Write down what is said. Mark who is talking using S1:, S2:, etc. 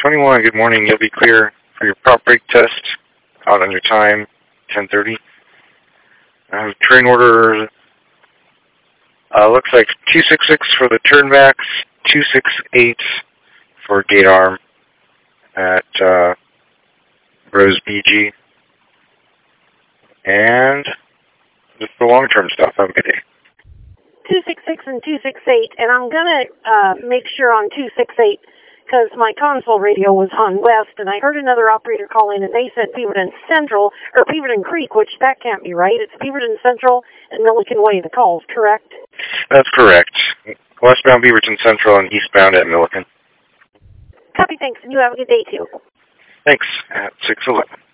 S1: 21, good morning. You'll be clear for your prop brake test out on your time, 10:30. Train order looks like 266 for the turnbacks, 268 for gate arm at Rose BG. And just the long-term stuff. Have a good day.
S2: 266 and 268, and I'm going to make sure on 268 because my console radio was on west, and I heard another operator call in, and they said Beaverton Central, or Beaverton Creek, which that can't be right. It's Beaverton Central and Milliken Way, the calls, correct?
S1: That's correct. Westbound Beaverton Central and eastbound at Milliken.
S2: Copy, thanks, and you have a good day, too.
S1: Thanks. At 6:11.